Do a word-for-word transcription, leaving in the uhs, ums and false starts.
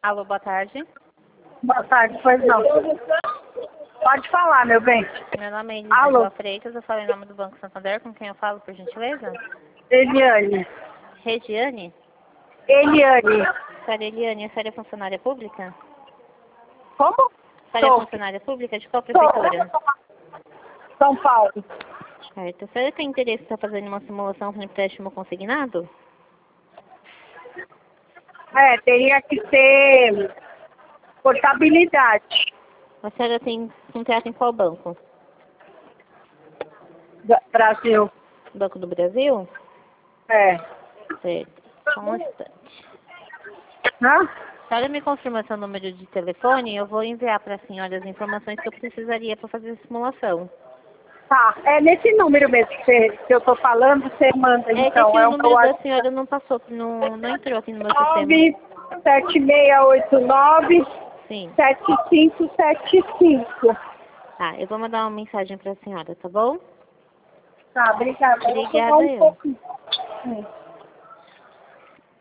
Alô, boa tarde. Boa tarde, pois não. Pode falar, meu bem. Meu nome é Alô? Elisângela Freitas, eu falo em nome do Banco Santander, com quem eu falo, por gentileza? Eliane. Regiane? Eliane. Senhora Eliane, a senhora é funcionária pública? Como? A senhora é Sou. funcionária pública de qual Sou. prefeitura? São Paulo. Certo. A senhora tem interesse em estar fazendo uma simulação para empréstimo consignado? É, teria que ter portabilidade. A senhora tem contrato em qual banco? do Brasil. Banco do Brasil? É. Certo. Só um instante. Hã? A senhora me confirma seu número de telefone, eu vou enviar para a senhora as informações que eu precisaria para fazer a simulação. Tá, é nesse número mesmo que, você, que eu tô falando, você manda É que então. aqui É o o meu número da WhatsApp. senhora não passou, não, não entrou aqui no meu sistema. nove sete seis oito nove Sim. sete cinco sete cinco. Tá, eu vou mandar uma mensagem para a senhora, tá bom? Tá, obrigada. Eu vou pegar Obrigada um eu. pouco. Hum.